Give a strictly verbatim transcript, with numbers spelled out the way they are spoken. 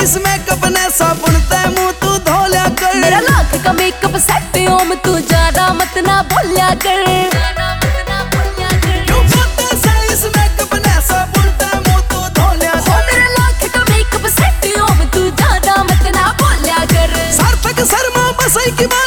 इस मेकअप ने साबुन ते मुंह तू धोलिया कर। मेरा लाख का मेकअप सेट ओम तू ज्यादा मत ना बोलिया कर। क्यों बोलते से इस मेकअप ने साबुन ते मुंह तू धोलिया कर। मेरा लाख का मेकअप सेट ओम तू ज्यादा मत ना बोलिया कर। सार्थक शर्मा बसई की